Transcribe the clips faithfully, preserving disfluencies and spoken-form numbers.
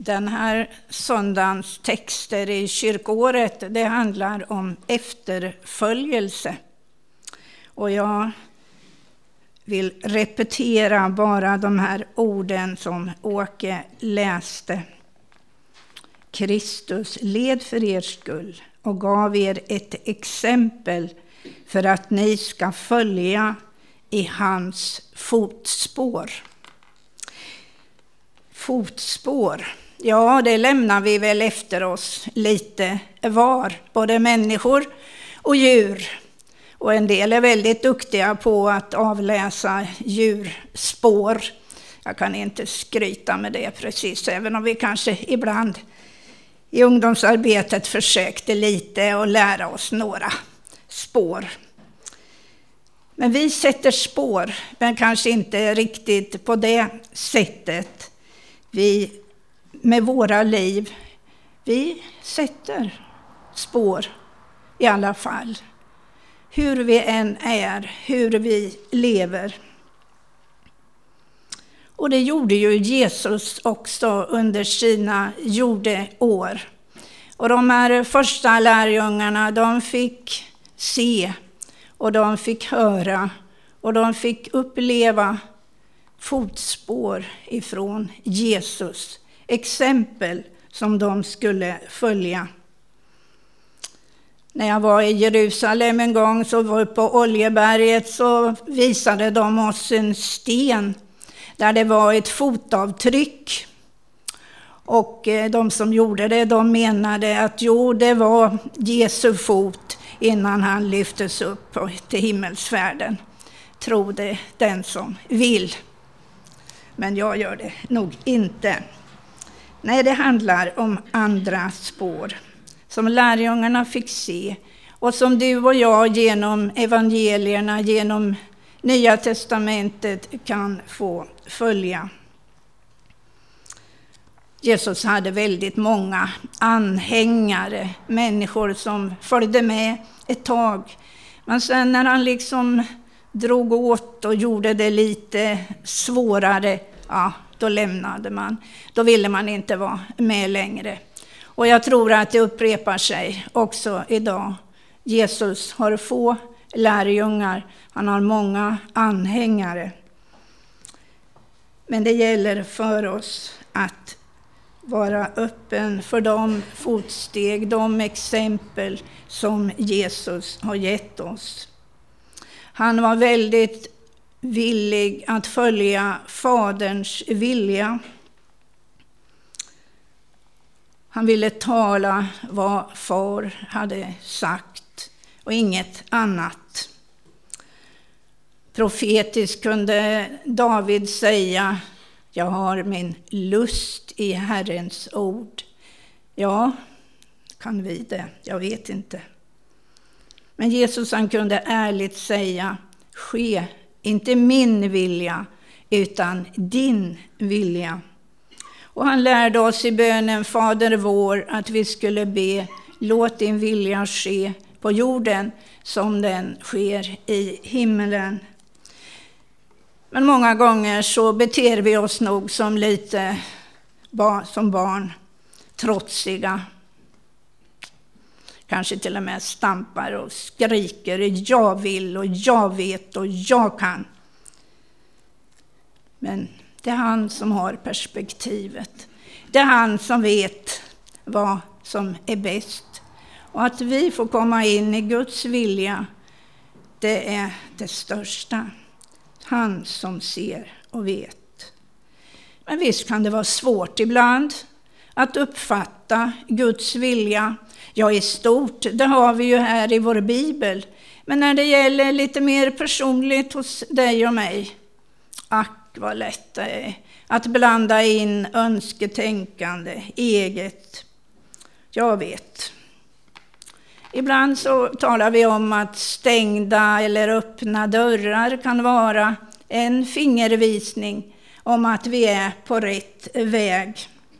Den här söndagens texter i kyrkåret, det handlar om efterföljelse. Och jag vill repetera bara de här orden som Åke läste. Kristus led för er skull och gav er ett exempel för att ni ska följa i hans fotspår. Fotspår. Ja, det lämnar vi väl efter oss lite var, både människor och djur. Och en del är väldigt duktiga på att avläsa djurspår. Jag kan inte skryta med det precis, även om vi kanske ibland i ungdomsarbetet försökte lite och lära oss några spår. Men vi sätter spår, men kanske inte riktigt på det sättet. Vi med våra liv, vi sätter spår i alla fall. Hur vi än är, hur vi lever. Och det gjorde ju Jesus också under sina jordeår. Och de här första lärjungarna, de fick se och de fick höra och de fick uppleva fotspår ifrån Jesus. Exempel som de skulle följa. När jag var i Jerusalem en gång, så var på Oljeberget, så visade de oss en sten där det var ett fotavtryck. Och de som gjorde det, de menade att jo, det var Jesu fot innan han lyftes upp till himmelsfärden. Tro det den som vill. Men jag gör det nog inte. Nej, det handlar om andra spår som lärjungarna fick se och som du och jag genom evangelierna, genom Nya testamentet kan få följa. Jesus hade väldigt många anhängare, människor som följde med ett tag. Men sen när han liksom drog åt och gjorde det lite svårare, ja, då lämnade man. Då ville man inte vara med längre. Och jag tror att det upprepar sig också idag. Jesus har få lärjungar, han har många anhängare. Men det gäller för oss att vara öppen för de fotsteg, de exempel som Jesus har gett oss. Han var väldigt villig att följa Faderns vilja. Han ville tala vad far hade sagt och inget annat. Profetiskt kunde David säga: jag har min lust i Herrens ord. Ja, kan vi det? Jag vet inte. Men Jesus, han kunde ärligt säga: ske inte min vilja utan din vilja. Och han lärde oss i bönen Fader vår att vi skulle be: låt din vilja ske på jorden som den sker i himlen. Men många gånger så beter vi oss nog som lite barn, som barn, trotsiga. Kanske till och med stampar och skriker: jag vill och jag vet och jag kan. Men det är han som har perspektivet. Det är han som vet vad som är bäst. Och att vi får komma in i Guds vilja, det är det största. Han som ser och vet. Men visst kan det vara svårt ibland att uppfatta Guds vilja. Ja, i stort, det har vi ju här i vår bibel. Men när det gäller lite mer personligt hos dig och mig, ack vad lätt det är att blanda in önsketänkande, eget. Jag vet. Ibland så talar vi om att stängda eller öppna dörrar kan vara en fingervisning om att vi är på rätt väg.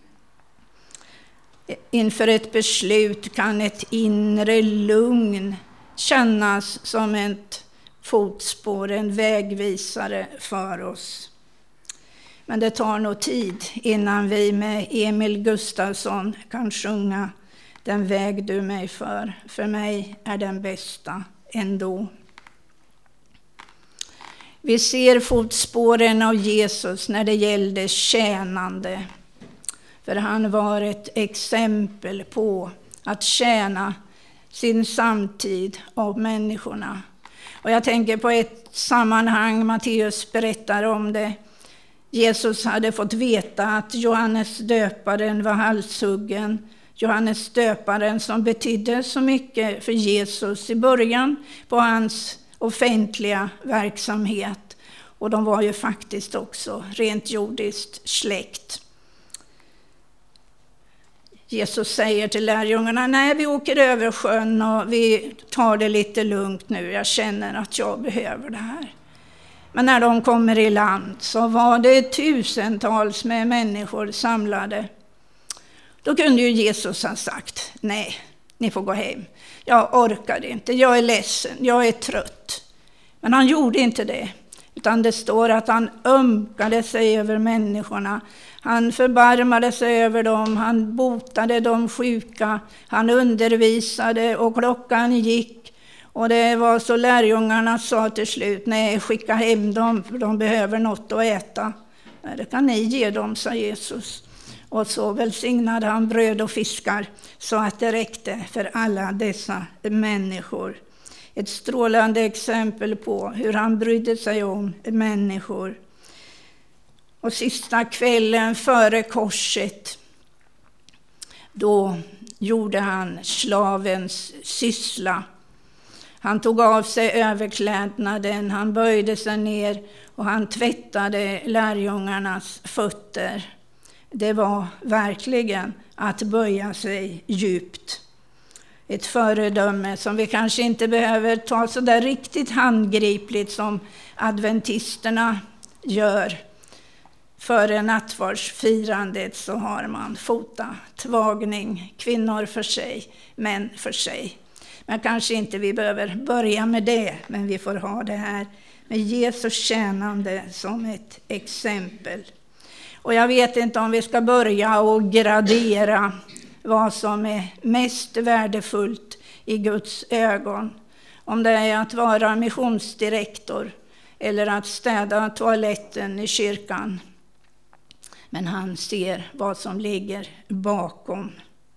Inför ett beslut kan ett inre lugn kännas som ett fotspår, en vägvisare för oss. Men det tar nog tid innan vi med Emil Gustafsson kan sjunga Den väg du mig för. För mig är den bästa ändå. Vi ser fotspåren av Jesus när det gällde tjänande. För han var ett exempel på att tjäna sin samtid av människorna. Och jag tänker på ett sammanhang, Matteus berättar om det. Jesus hade fått veta att Johannes döparen var halshuggen. Johannes döparen som betydde så mycket för Jesus i början på hans offentliga verksamhet. Och de var ju faktiskt också rent jordiskt släkt. Jesus säger till lärjungarna, nej vi åker över sjön och vi tar det lite lugnt nu. Jag känner att jag behöver det här. Men när de kommer i land så var det tusentals med människor samlade. Då kunde ju Jesus ha sagt, nej, ni får gå hem. Jag orkar inte, jag är ledsen, jag är trött. Men han gjorde inte det. Utan det står att han ömkade sig över människorna. Han förbarmade sig över dem, han botade de sjuka, han undervisade och klockan gick. Och det var så lärjungarna sa till slut, nej skicka hem dem för de behöver något att äta. Nej, det kan ni ge dem, sa Jesus. Och så välsignade han bröd och fiskar så att det räckte för alla dessa människor. Ett strålande exempel på hur han brydde sig om människor. Och sista kvällen före korset, då gjorde han slavens syssla. Han tog av sig överklädnaden, han böjde sig ner och han tvättade lärjungarnas fötter. Det var verkligen att böja sig djupt. Ett föredöme som vi kanske inte behöver ta så där riktigt handgripligt som adventisterna gör. Före nattvardsfirandet så har man fotatvagning, kvinnor för sig, män för sig. Men kanske inte vi behöver börja med det, men vi får ha det här med Jesus tjänande som ett exempel. Och jag vet inte om vi ska börja och gradera vad som är mest värdefullt i Guds ögon. Om det är att vara missionsdirektor eller att städa toaletten i kyrkan. Men han ser vad som ligger bakom.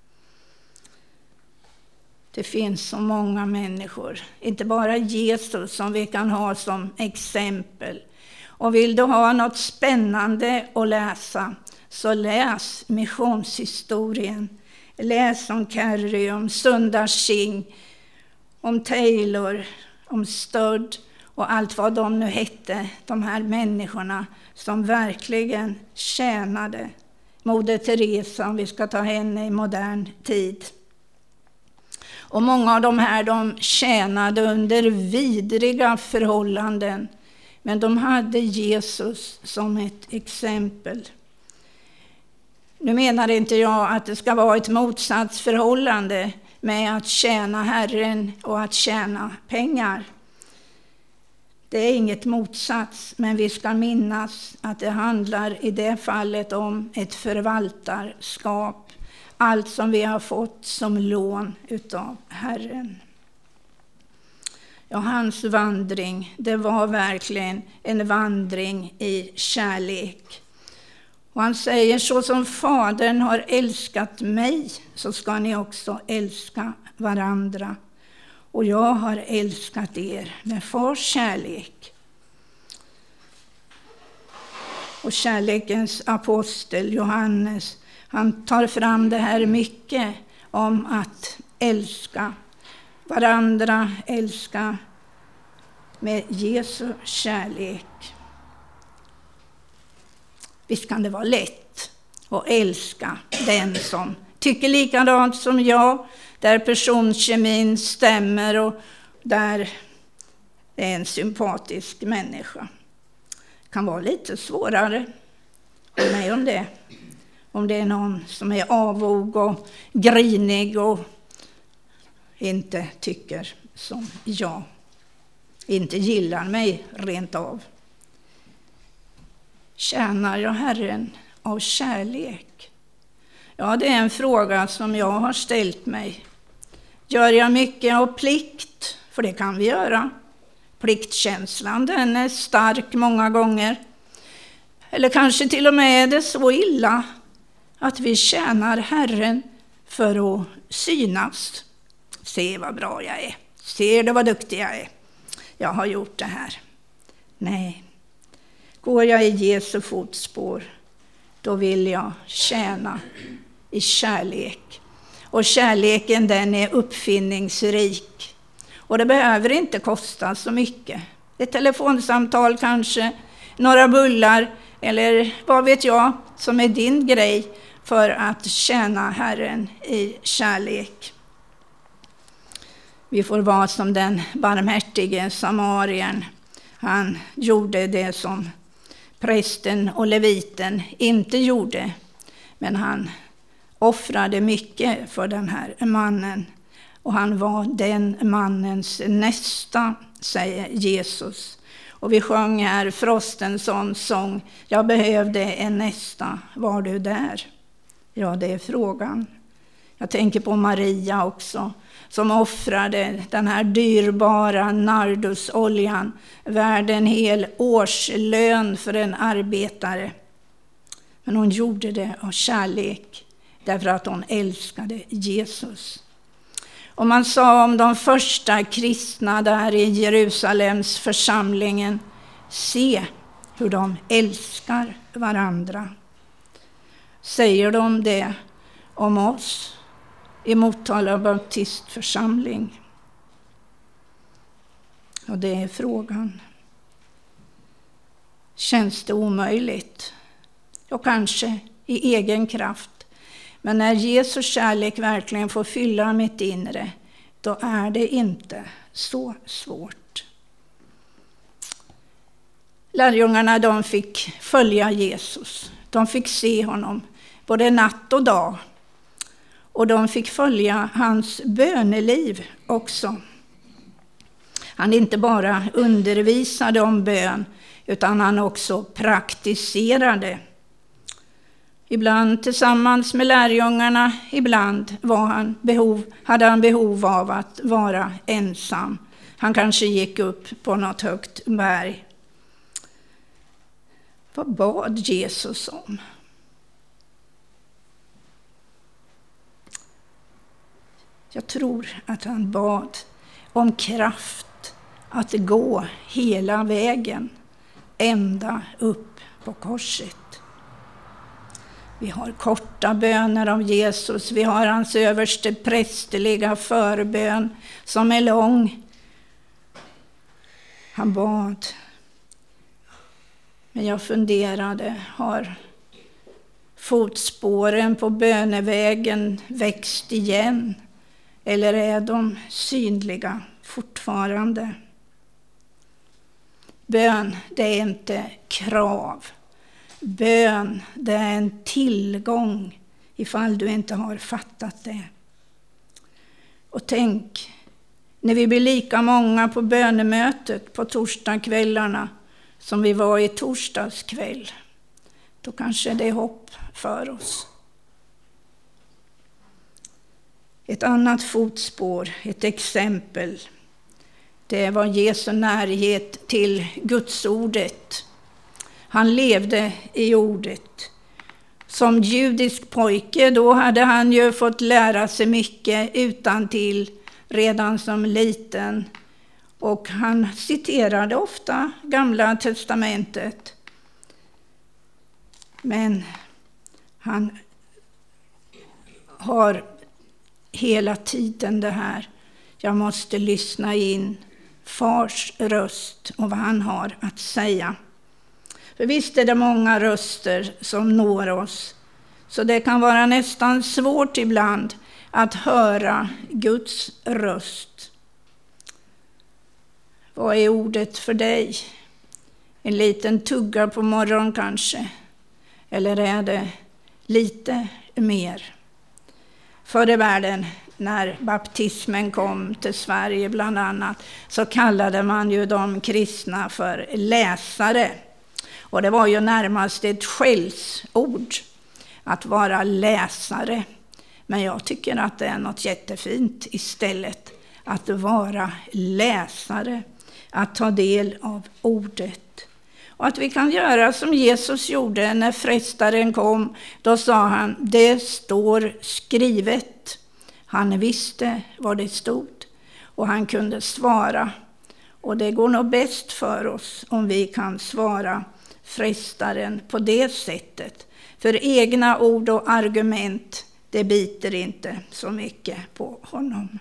Det finns så många människor, inte bara Jesus som vi kan ha som exempel. Och vill du ha något spännande att läsa så läs missionshistorien. Läs om Carrie, om Sundar Singh, om Taylor, om Stödd och allt vad de nu hette. De här människorna som verkligen tjänade. Moder Teresa, om vi ska ta henne i modern tid. Och många av de här de tjänade under vidriga förhållanden. Men de hade Jesus som ett exempel. Nu menar inte jag att det ska vara ett motsatsförhållande med att tjäna Herren och att tjäna pengar. Det är inget motsats, men vi ska minnas att det handlar i det fallet om ett förvaltarskap. Allt som vi har fått som lån utav Herren. Ja, hans vandring, det var verkligen en vandring i kärlek. Och han säger, så som Fadern har älskat mig så ska ni också älska varandra. Och jag har älskat er med fars kärlek. Och kärlekens apostel Johannes, han tar fram det här mycket om att älska varandra, älska med Jesu kärlek. Visst kan det vara lätt att älska den som tycker likadant som jag, där personkemin stämmer och där det är en sympatisk människa. Det kan vara lite svårare, håll med om det. Om det är någon som är avog och grinig och inte tycker som jag, inte gillar mig rent av. Tjänar jag Herren av kärlek? Ja, det är en fråga som jag har ställt mig. Gör jag mycket av plikt? För det kan vi göra. Pliktkänslan, den är stark många gånger. Eller kanske till och med är det så illa att vi tjänar Herren för att synas. Se vad bra jag är. Ser du vad duktig jag är? Jag har gjort det här. Nej. Går jag i Jesu fotspår, då vill jag tjäna i kärlek. Och kärleken, den är uppfinningsrik. Och det behöver inte kosta så mycket. Ett telefonsamtal kanske, några bullar eller vad vet jag som är din grej för att tjäna Herren i kärlek. Vi får vara som den barmhärtige samarien. Han gjorde det som prästen och leviten inte gjorde. Men han offrade mycket för den här mannen. Och han var den mannens nästa, säger Jesus. Och vi sjöng här Frostensons sång. Jag behövde en nästa. Var du där? Ja, det är frågan. Jag tänker på Maria också, som offrade den här dyrbara nardusoljan, värd en hel årslön för en arbetare. Men hon gjorde det av kärlek, därför att hon älskade Jesus. Och man sa om de första kristna där i Jerusalems församlingen, se hur de älskar varandra. Säger de det om oss i Motala baptistförsamling? Och det är frågan. Känns det omöjligt? Och kanske i egen kraft. Men när Jesu kärlek verkligen får fylla mitt inre, då är det inte så svårt. Lärjungarna, de fick följa Jesus. De fick se honom både natt och dag. Och de fick följa hans böneliv också. Han inte bara undervisade om bön, utan han också praktiserade. Ibland tillsammans med lärjungarna, ibland var han behov, hade han behov av att vara ensam. Han kanske gick upp på något högt berg. Vad bad Jesus om? Jag tror att han bad om kraft att gå hela vägen, ända upp på korset. Vi har korta böner om Jesus. Vi har hans överste prästerliga förbön som är lång. Han bad. Men jag funderade, har fotspåren på bönevägen växt igen? Eller är de synliga fortfarande? Bön, det är inte krav. Bön, det är en tillgång ifall du inte har fattat det. Och tänk, när vi blir lika många på bönemötet på torsdagskvällarna som vi var i torsdagskväll, då kanske det är hopp för oss. Ett annat fotspår, ett exempel, det var Jesu närhet till Guds ordet. Han levde i ordet. Som judisk pojke, då hade han ju fått lära sig mycket utantill redan som liten. Och han citerade ofta Gamla testamentet. Men han har hela tiden det här. Jag måste lyssna in fars röst och vad han har att säga. För visst är det många röster som når oss. Så det kan vara nästan svårt ibland att höra Guds röst. Vad är ordet för dig? En liten tugga på morgonen kanske? Eller är det lite mer? Förr i världen, när baptismen kom till Sverige bland annat, så kallade man ju de kristna för läsare. Och det var ju närmast ett skällsord att vara läsare. Men jag tycker att det är något jättefint istället att vara läsare, att ta del av ordet. Och att vi kan göra som Jesus gjorde när frestaren kom. Då sa han, det står skrivet. Han visste vad det stod och han kunde svara. Och det går nog bäst för oss om vi kan svara frestaren på det sättet. För egna ord och argument, det biter inte så mycket på honom.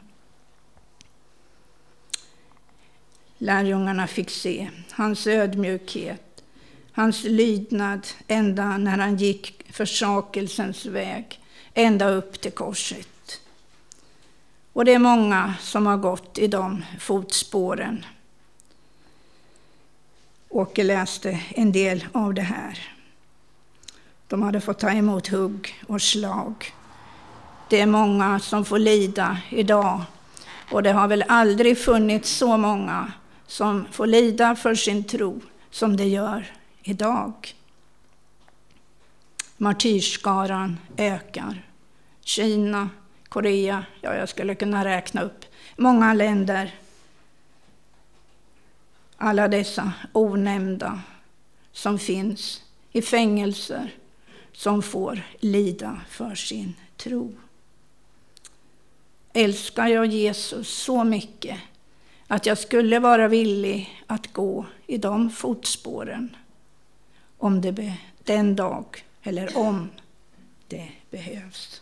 Lärjungarna fick se hans ödmjukhet, hans lydnad ända när han gick försakelsens väg, ända upp till korset. Och det är många som har gått i de fotspåren. Åke läste en del av det här. De hade fått ta emot hugg och slag. Det är många som får lida idag. Och det har väl aldrig funnits så många som får lida för sin tro som det gör idag. Martyrskaran ökar. Kina, Korea, ja jag skulle kunna räkna upp många länder. Alla dessa onämnda som finns i fängelser som får lida för sin tro. Älskar jag Jesus så mycket att jag skulle vara villig att gå i de fotspåren om det be, den dag eller om det behövs.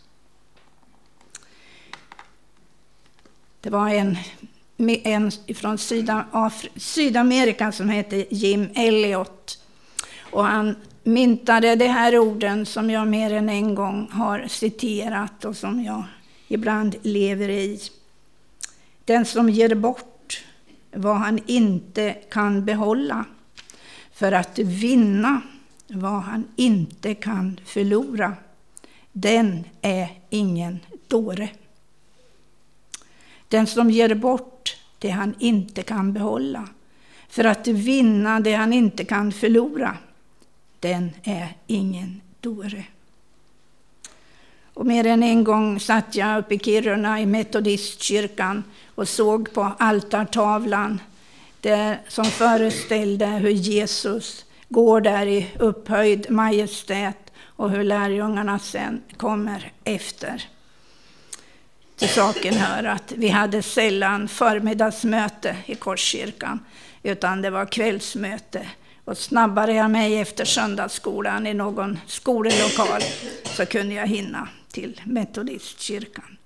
Det var en, en från Sydafri- Sydamerika som heter Jim Elliot och han myntade de här orden som jag mer än en gång har citerat och som jag ibland lever i. Den som ger bort vad han inte kan behålla för att vinna vad han inte kan förlora, den är ingen dåre. Den som ger bort det han inte kan behålla för att vinna det han inte kan förlora, den är ingen dåre. Och mer än en gång satt jag uppe i Kiruna i metodistkyrkan och såg på altartavlan det som föreställde hur Jesus går där i upphöjd majestät och hur lärjungarna sen kommer efter. Till saken hör att vi hade sällan förmiddagsmöte i Korskyrkan utan det var kvällsmöte. Och snabbare jag mig efter söndagsskolan i någon skolelokal så kunde jag hinna till metodistkyrkan.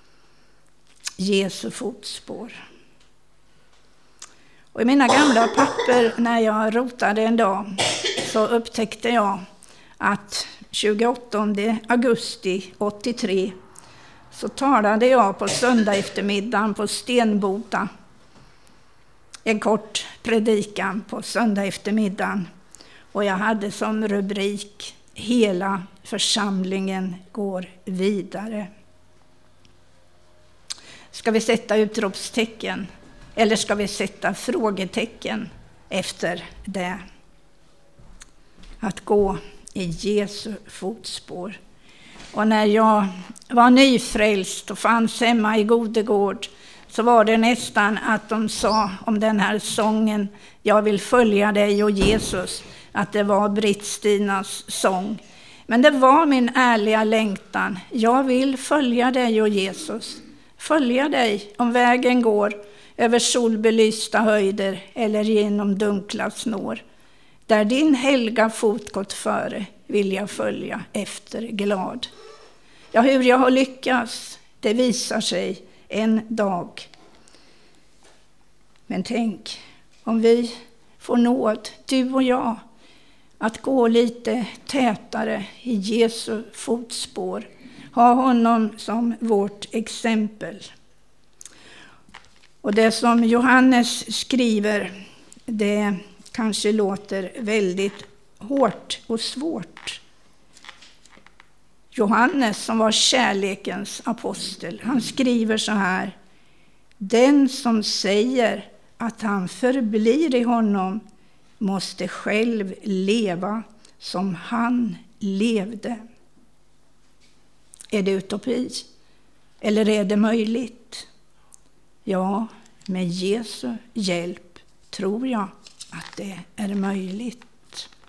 Jesu fotspår. Och i mina gamla papper när jag rotade en dag så upptäckte jag att tjugoåttonde augusti åttiotre så talade jag på söndag eftermiddagen på Stenboda. En kort predikan på söndag eftermiddagen och jag hade som rubrik hela församlingen går vidare. Ska vi sätta utropstecken eller ska vi sätta frågetecken efter det? Att gå i Jesu fotspår. Och när jag var nyfrälst och fanns hemma i Godegård så var det nästan att de sa om den här sången Jag vill följa dig och Jesus, att det var Britt-Stinas sång. Men det var min ärliga längtan. Jag vill följa dig och Jesus. Följa dig om vägen går över solbelysta höjder eller genom dunkla snår. Där din helga fot gått före vill jag följa efter glad. Ja, hur jag har lyckats, det visar sig en dag. Men tänk om vi får nåd, du och jag, att gå lite tätare i Jesu fotspår. Ha honom som vårt exempel. Och det som Johannes skriver, det kanske låter väldigt hårt och svårt. Johannes som var kärlekens apostel, han skriver så här: den som säger att han förblir i honom måste själv leva som han levde. Är det utopi? Eller är det möjligt? Ja, med Jesu hjälp tror jag att det är möjligt.